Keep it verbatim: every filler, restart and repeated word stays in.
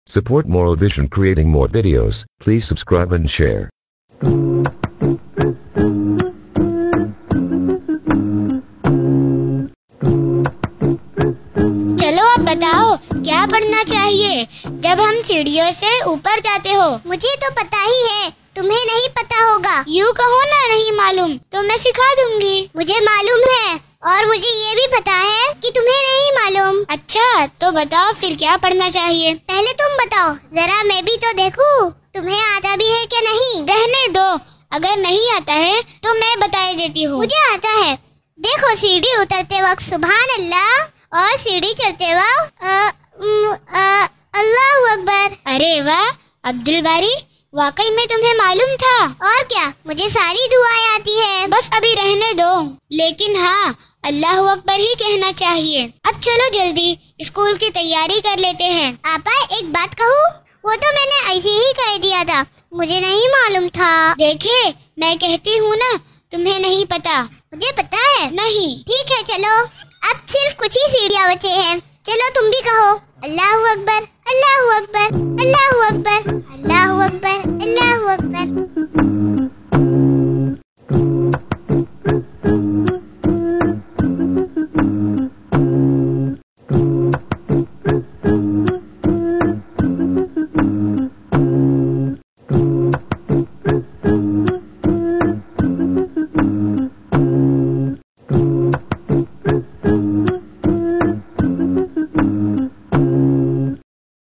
Support Moral Vision creating more videos. Please subscribe and share. चलो अब बताओ क्या पढ़ना चाहिए जब हम सीढ़ियों से ऊपर जाते हो। मुझे तो पता ही है, तुम्हें नहीं पता होगा। यूँ कहो ना नहीं मालूम तो मैं सिखा दूंगी। मुझे मालूम है और मुझे ये भी पता है कि तुम्हें नहीं मालूम। अच्छा तो बताओ फिर क्या पढ़ना चाहिए। पहले तुम बताओ, जरा मैं भी तो देखूं तुम्हें आता भी है क्या नहीं। रहने दो, अगर नहीं आता है तो मैं बता देती हूँ। मुझे आता है। देखो, सीढ़ी उतरते वक्त सुभान अल्लाह और सीढ़ी चढ़ते वक्त अल्लाह अकबर। अरे वाह अब्दुल बारी, वाकई में तुम्हें मालूम था। और क्या, मुझे सारी दुआएं आती है। बस अभी रहने दो, लेकिन हाँ अल्लाह अकबर ही कहना चाहिए। अब चलो जल्दी स्कूल की तैयारी कर लेते हैं। आपा एक बात कहूँ, वो तो मैंने ऐसे ही कह दिया था, मुझे नहीं मालूम था। देखे मैं कहती हूँ ना तुम्हें नहीं पता। मुझे पता है। नहीं। ठीक है चलो, अब सिर्फ कुछ ही सीढ़ियाँ बचे हैं। चलो तुम भी कहो अल्लाह अकबर, अल्लाह अकबर, अल्लाह अकबर, अल्लाह अकबर, अल्लाह अकबर।